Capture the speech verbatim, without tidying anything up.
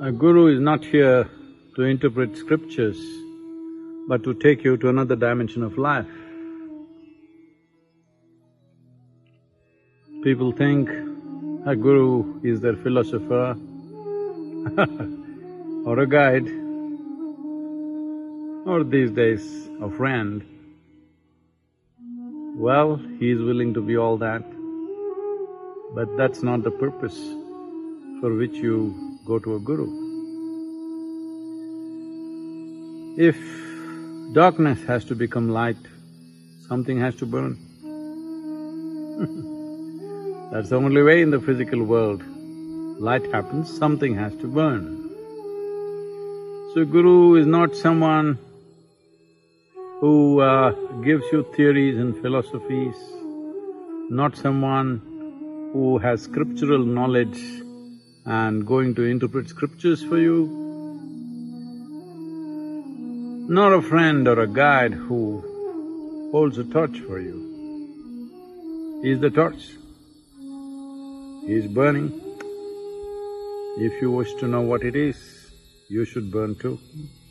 A guru is not here to interpret scriptures, but to take you to another dimension of life. People think a guru is their philosopher or a guide, or these days, a friend. Well, he is willing to be all that, but that's not the purpose for which you go to a guru. If darkness has to become light, something has to burn. That's the only way in the physical world. Light happens, something has to burn. So guru is not someone who uh, gives you theories and philosophies, not someone who has scriptural knowledge and going to interpret scriptures for you, not a friend or a guide who holds a torch for you. He is the torch. He is burning. If you wish to know what it is, you should burn too.